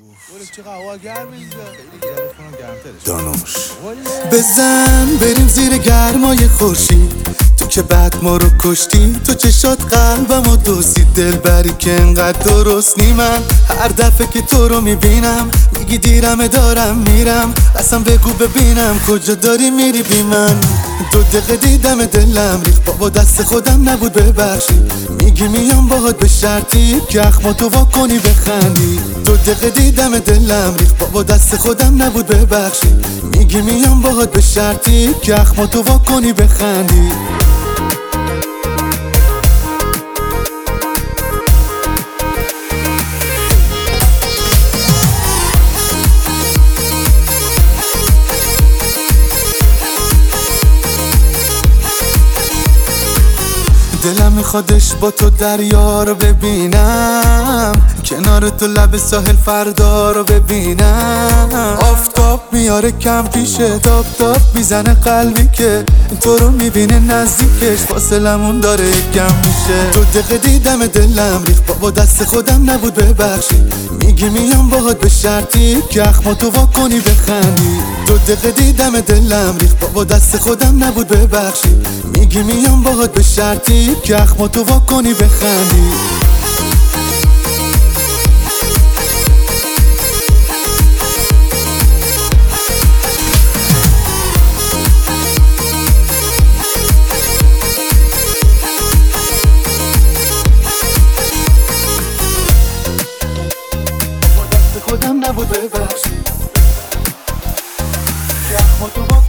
دانوش بزن بریم زیر گرمای خورشید، تو که بعد ما رو کشتی، تو چشات قلبمو دوزید. دلبری که انقدر درست نی، من هر دفعه که تو رو میبینم میگی دیرمه دارم میرم، اصلا بگو ببینم کجا داری میری بی من. 2 دقیقه دیدم دلم ریخت، بابا دست خودم نبود ببخشی، میگی میام باهات به شرطی که اخماتو وا کنی بخندی. 2 دقیقه دیدم دلم ریخت، بابا دست خودم نبود ببخشی، میگی میام باهات به شرطی که اخماتو وا کنی بخندی. دلم میخوادش با تو دریا رو ببینم، کنار تو لب ساحل فردا رو ببینم. آفتاب میاره کم پیشه، تاب تاب میزنه قلبی که تو رو میبینه نزدیکش، فاصلمون داره کم میشه. 2 دقیقه دیدم دلم ریخت، بابا دست خودم نبود ببخشی، میگی میام باهات به شرطی که اخماتو وا کنی بخندی. 2 دقیقه دیدم دلم ریخت، بابا دست خودم نبود ببخشی، میگی میام باهات به شرطی که اخماتو وا کنی بخندی. خودم نبود ببخشی که اخماتو